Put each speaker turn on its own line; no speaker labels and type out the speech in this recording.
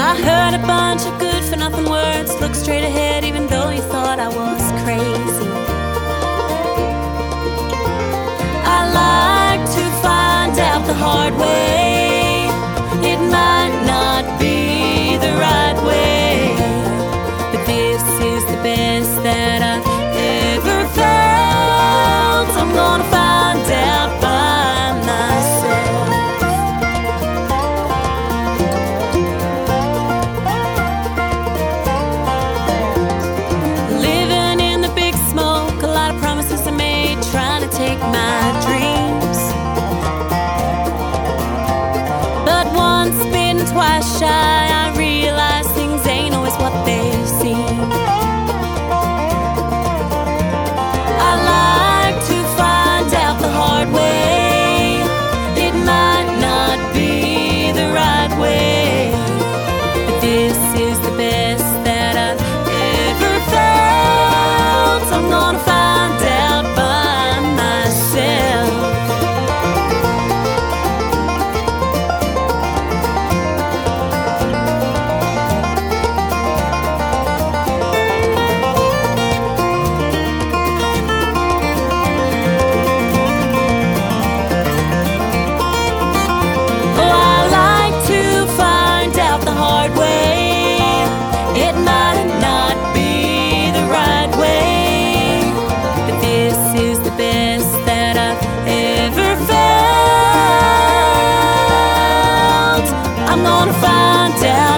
I heard a bunch of good for nothing words. Look straight ahead even though you thought I was crazy. I like to find out the hard way. It might not be the right way, but this is the best that I've ever felt. I'm gonna find out by myself. Living in the big smoke, a lot of promises I made, trying to take my dreams. But once bitten, twice shy, I realize things ain't always what they seem. I like to find out the hard way. It might not be the right way, but this is the best that I've ever felt. I'm gonna find out by myself. Best that I've ever felt. I'm gonna find out